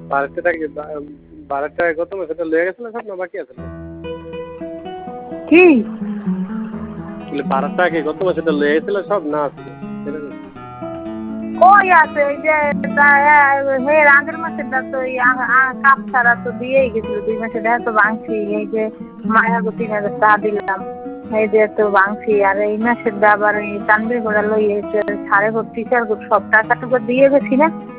বারোটা কি বারোটা কত সেটা লয়ে গেছিল সব না বাকি আছে কি বারোটা কি গত সেটা লয়ে গেছিল সব না আছে কই আছে এই যে আগের মাসেরটা তো কাপ ছাড়া তো দিয়েই গেছিল 2 মাসে দেখা তো ভাঙছি এই যে মায়াগো 3,000 টাকা দিলাম এই যে তো ভাঙছি আর এই মাসের আবার এই তানবির ঘোড়া লই সাড়ে 4 টিচার সব টাকাটুকু দিয়ে গেছি না